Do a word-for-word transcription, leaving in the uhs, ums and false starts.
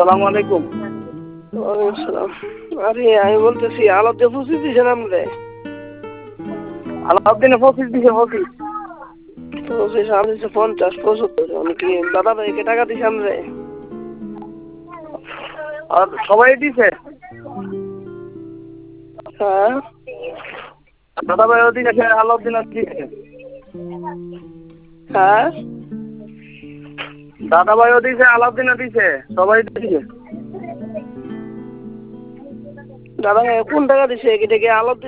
আসসালামু আলাইকুম। ওয়ালাইকুম আসসালাম। আরে আমি বলতেছি আলাদা পঁচিশ দিছেন আপনি? আলাউদ্দিনে পঁচিশ দিছে পঁচিশ। পঁচিশ আমি দিচ্ছি পঞ্চাশ পঁচাত্তর। আমি কি দাদা ভাইকে টাকা দিছি আপনি? আর সবাই দিছে। হ্যাঁ দাদা ভাই দিয়েছে, আলাউদ্দিন দিয়েছে। হ্যাঁ দাদা ভাইও দিছে, আলাউদ্দিনও দিছে, সবাই দিছে। দাদা ভাই কোন টাকা দিছে? এটা কি আলাদা